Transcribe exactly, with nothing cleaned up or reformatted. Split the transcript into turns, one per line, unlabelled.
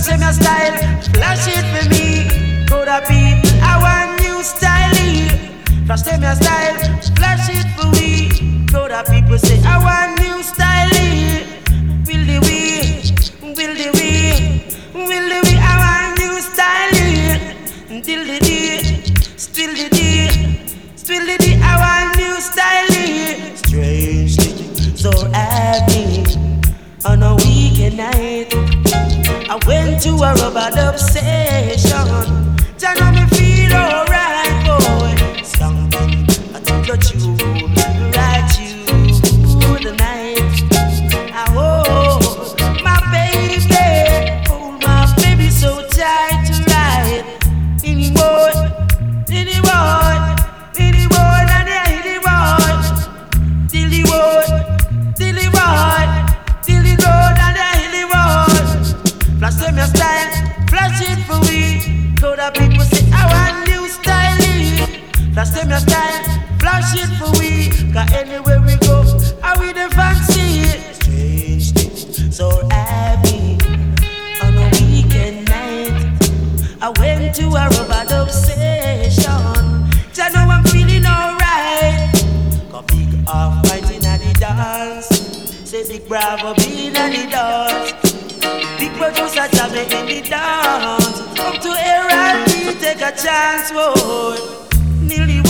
Flash them your style, flash it for me. Go the people, I want new style. Flash them your style, flash it for we. Go the people say I want new style. Will the we, will the we, will the we, I want new style. Till the day, still the day, still the day, I want new style. Strangely, so happy on a weekend night. I went to a rubber dub session. Just know me feel alright, boy. Something I took your tune, right you the night. I hold my baby, hold my baby so tight to ride. Anymore, anymore, anymore, and anymore. Till the road, till the road, till the road and the hilly road. Flash them your style, flash it for we. So the people say I want new style. Flash them your style, flash it for we. Cause anywhere we go, I we the fancy. Strange thing, so happy on a weekend night. I went to a rubber dub session. Just know I'm feeling alright. Cause big off fighting at the dance. Say big bravo being at the dance. Big producer jam me in the dance. Come to here and me take a chance, boy. Nearly